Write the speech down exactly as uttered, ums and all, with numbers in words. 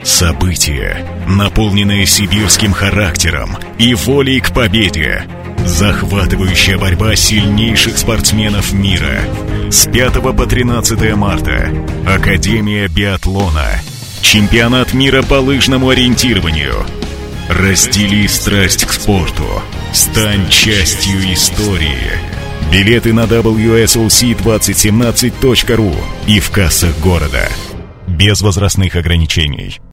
Событие, наполненное сибирским характером и волей к победе. Захватывающая борьба сильнейших спортсменов мира. С пятого по тринадцатое марта. Академия биатлона. Чемпионат мира по лыжному ориентированию. Раздели страсть к спорту. Стань частью истории. Билеты на дабл ю эс о си двадцать семнадцать точка ру и в кассах города. Без возрастных ограничений.